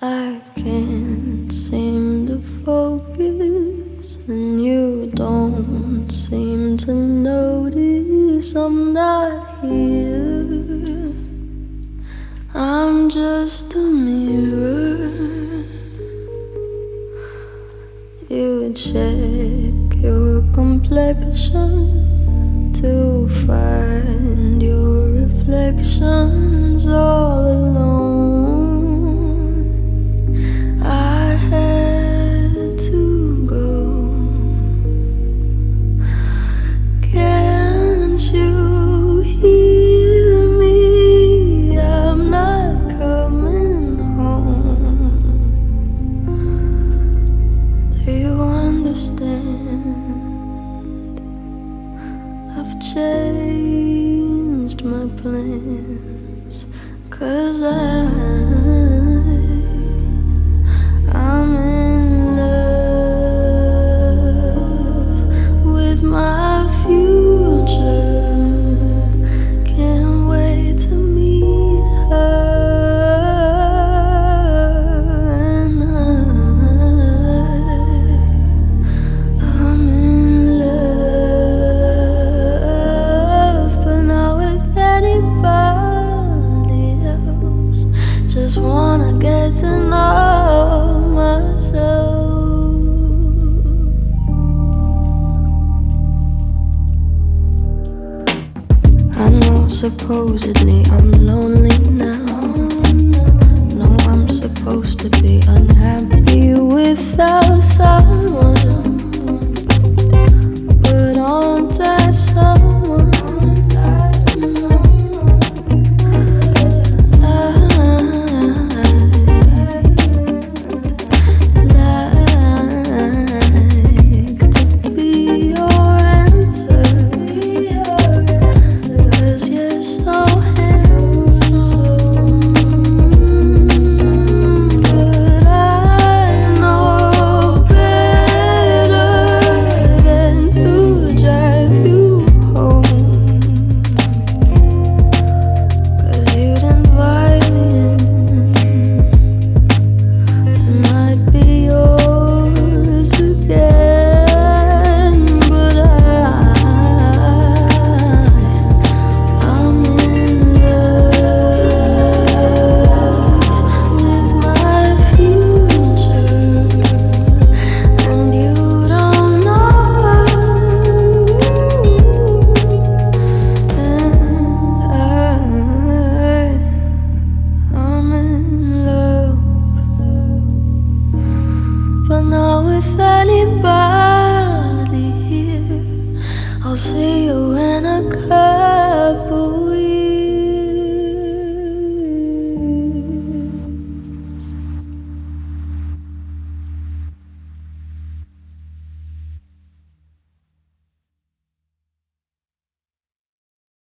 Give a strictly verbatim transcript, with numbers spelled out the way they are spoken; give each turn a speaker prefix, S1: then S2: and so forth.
S1: I can't seem to focus, and you don't seem to notice I'm not here. I'm just a mirror. You check your complexion to find your reflections all alone. I had to go. Can't you hear me? I'm not coming home. Do you understand? I've changed my plans, 'cause I I'm in love with my future. Can't wait to meet her. And I, I'm in love, but not with anybody else. Just wanna get to know myself. I know supposedly I'm lonely now. No, I'm supposed to be unhappy without someone, but aren't I someone? But not with anybody here. I'll see